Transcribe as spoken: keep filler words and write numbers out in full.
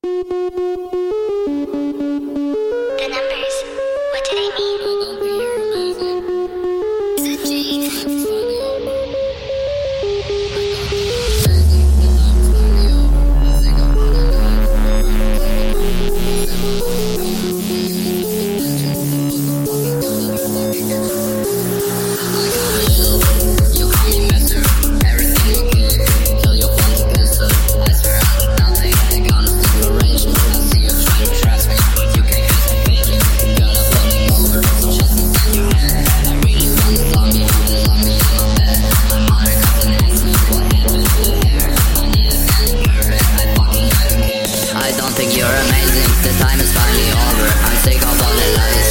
The numbers, what do they mean? I don't think you're amazing. Is it Jade? Funny over. I don't think you're amazing. The time's finally over. Think I'm running you call me mister, everything okay. Kill your phone to pistol. I swear I did nothing. I got a separation. I see you try to trust me, but you can't cause I'm faking. Got a floating over, so just inside your head. I really want to love me, and love me in my bed. My mother comes and asks me what happened to the hair. I need a man perfect, I fucking I don't care. I don't think you're amazing. The time is finally over. I'm sick of all the lies.